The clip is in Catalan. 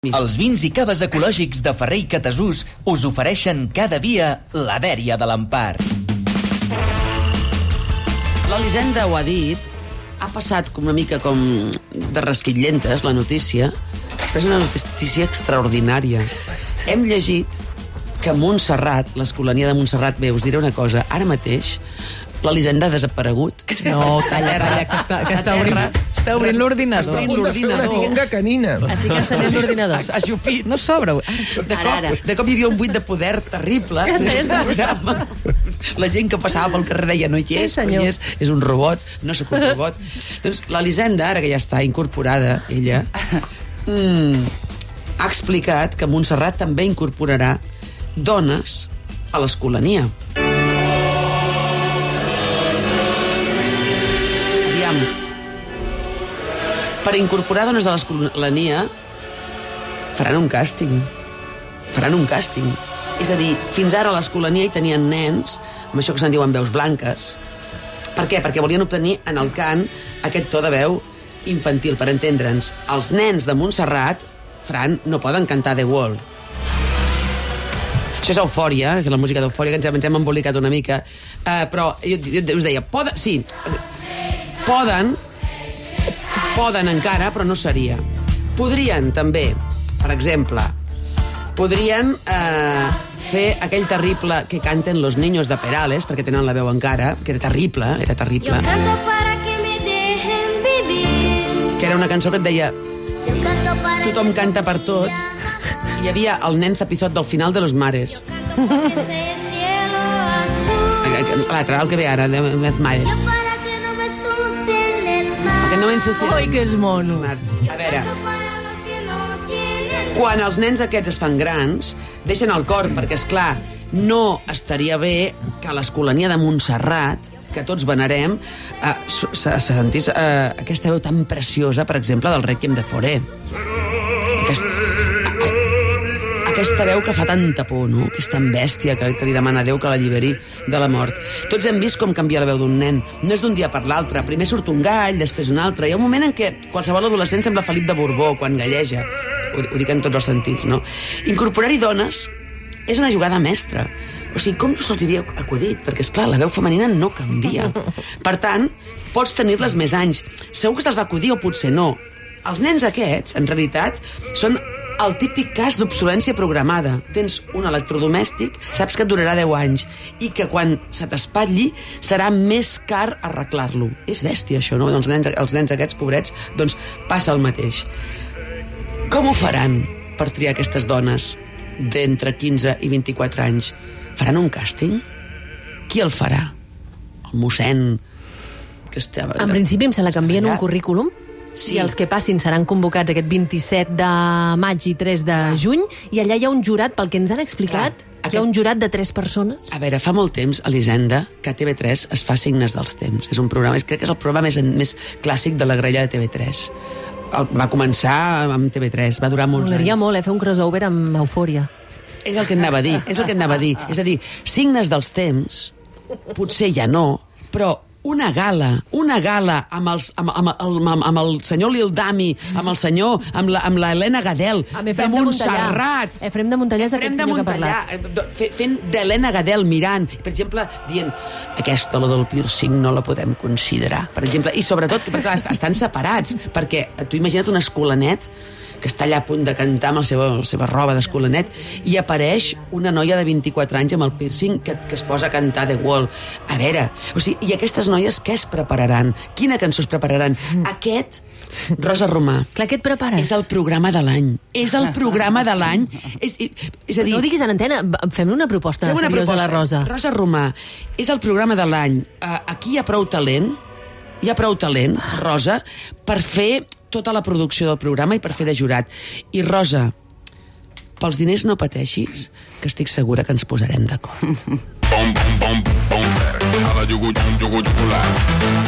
Els vins i caves ecològics de Ferrer i Catasús us ofereixen cada dia la dèria de l'Empar. L'Elisenda ho ha dit, ha passat una mica com de rasquitllentes la notícia, però és una notícia extraordinària. Hem llegit que Montserrat, l'Escolania de Montserrat, bé, us diré una cosa, ara mateix l'Elisenda ha desaparegut. No, calla, que està obrint l'ordinador. Vinga, canina. Estic ensenyant l'ordinador. Ha xupit. No s'obre. De cop hi havia un buit de poder terrible. La gent que passava pel carrer deia no hi és, no hi és un robot, no sóc un robot. Doncs l'Elisenda, ara que ja està incorporada, ella, ha explicat que Montserrat també incorporarà dones a l'Escolania. Per incorporar dones a l'Escolania faran un càsting. És a dir, fins ara a l'Escolania hi tenien nens, amb això que se'n diuen veus blanques. Per què? Perquè volien obtenir en el cant aquest to de veu infantil, per entendre'ns. Els nens de Montserrat, Fran, no poden cantar The Wall. Això és Eufòria, que la música d'Eufòria, que ens hem embolicat una mica. Però jo us deia, poden encara, però no seria. Podrien també, per exemple, fer aquell terrible que canten los niños de Perales, perquè tenen la veu encara, que era terrible. Que era una cançó que et deia tothom canta per tot, i hi havia el nen zapizot del final de Los Mares. L'altre, el que ve ara, de Los Mares. Oi, que és mono. A veure, quan els nens aquests es fan grans, deixen el cor, perquè, esclar, no estaria bé que a l'Escolania de Montserrat, que tots venerem, sentís aquesta veu tan preciosa, per exemple, del Rèquiem de Fauré. Aquesta veu que fa tanta por, no? Que és tan bèstia, que li demana a Déu que l'alliberi de la mort. Tots hem vist com canvia la veu d'un nen. No és d'un dia per l'altre. Primer surt un gall, després un altre. Hi ha un moment en què qualsevol adolescent sembla Felip de Borbó quan galleja. Ho dic en tots els sentits, no? Incorporar-hi dones és una jugada mestra. O sigui, com no se'ls havia acudit? Perquè, esclar, la veu femenina no canvia. Per tant, pots tenir-les més anys. Segur que se'ls va acudir o potser no. Els nens aquests, en realitat, són el típic cas d'obsolència programada. Tens un electrodomèstic, saps que et durarà 10 anys i que quan se t'espatlli serà més car arreglar-lo. És bèstia, això, no? Els nens aquests, pobrets, doncs passa el mateix. Com ho faran per triar aquestes dones d'entre 15 i 24 anys? Faran un càsting? Qui el farà? El mossèn? En principi em sembla que envien un currículum. Sí. I els que passin seran convocats aquest 27 de maig i 3 de juny, i allà hi ha un jurat, pel que ens han explicat, hi ha un jurat de 3 persones. A veure, fa molt temps, Elisenda, que a TV3 es fa Signes dels Temps. És un programa, crec que és el programa més clàssic de la grella de TV3. Va començar amb TV3, va durar molts anys. M'agradaria molt, fer un crossover amb Eufòria. És el que anava a dir. És a dir, Signes dels Temps, potser ja no, però una gala amb el senyor Lil Dami, amb la Helena Gadel, de Montserrat. Efrem de Montellà és aquest senyor que ha parlat. Fent d'Helena Gadel mirant, per exemple, dient aquesta, la del piercing, no la podem considerar, per exemple. I sobretot, perquè estan separats, perquè tu imagina't un escolanet que està allà a punt de cantar amb la seva roba d'escolanet, i apareix una noia de 24 anys amb el piercing que es posa a cantar The Wall. A veure, o sigui, i aquestes noies què es prepararan? Quina cançó es prepararan? Aquest, Rosa Romà. Clar, què et prepares? És el programa de l'any. És el programa de l'any. És a dir, no ho diguis en antena, fem una proposta seriosa a la Rosa. Rosa Romà, és el programa de l'any. Aquí hi ha prou talent, Rosa, per fer tota la producció del programa i per fer de jurat. I Rosa, pels diners no pateixis, que estic segura que ens posarem d'acord.